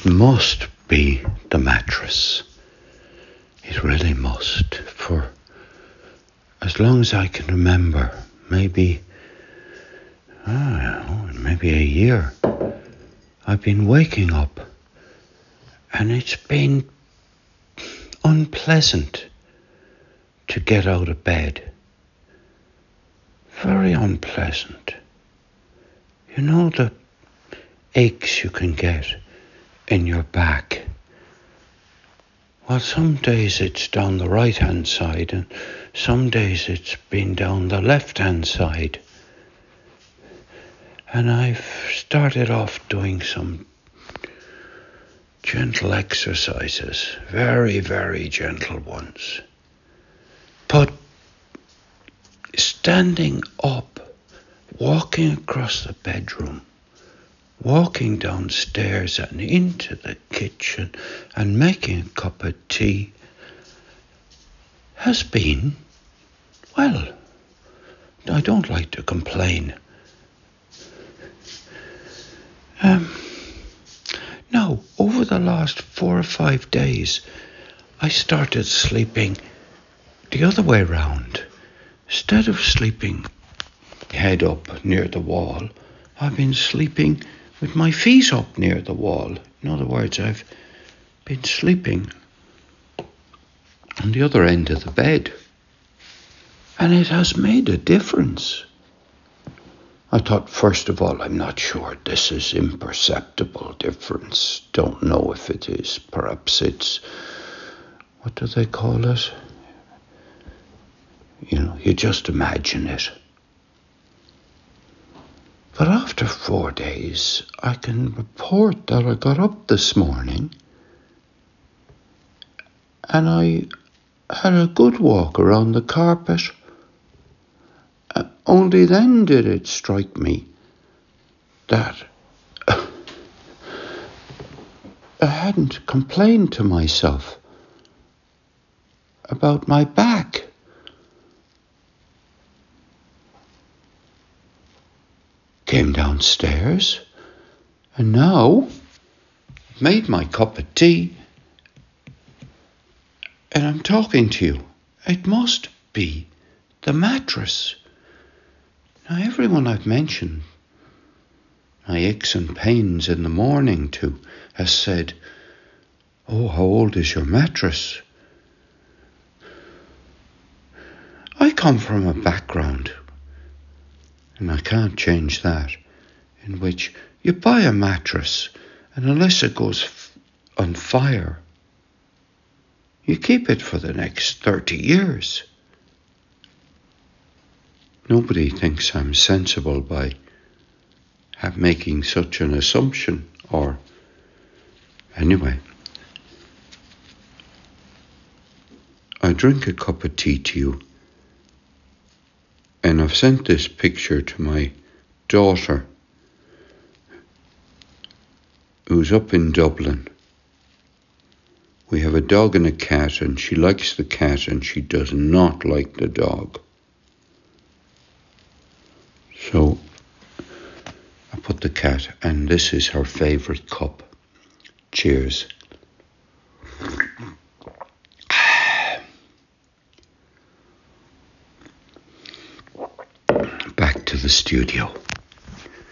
It must be the mattress. It really must. For as long as I can remember, maybe a year, I've been waking up and it's been unpleasant to get out of bed. Very unpleasant. You know the aches you can get in your back? Well, some days it's down the right-hand side and some days it's been down the left-hand side. And I've started off doing some gentle exercises, very, very gentle ones. But standing up, walking across the bedroom, walking downstairs and into the kitchen and making a cup of tea has been, well, I don't like to complain. Now, over the last 4 or 5 days, I started sleeping the other way round. Instead of sleeping head up near the wall, I've been sleeping with my feet up near the wall. In other words, I've been sleeping on the other end of the bed. And it has made a difference. I thought, first of all, I'm not sure this is imperceptible difference. Don't know if it is. Perhaps it's, what do they call it? You just imagine it. But after 4 days, I can report that I got up this morning and I had a good walk around the carpet. Only then did it strike me that I hadn't complained to myself about my back. Came downstairs and now made my cup of tea and I'm talking to you. It must be the mattress. Now, everyone I've mentioned my aches and pains in the morning to has said, "Oh, how old is your mattress?" I come from a background, and I can't change that, in which you buy a mattress and unless it goes on fire, you keep it for the next 30 years. Nobody thinks I'm sensible by making such an assumption, or anyway. I drink a cup of tea to you, and I've sent this picture to my daughter, who's up in Dublin. We have a dog and a cat, and she likes the cat and she does not like the dog. So I put the cat, and this is her favourite cup. Cheers. Back to the studio.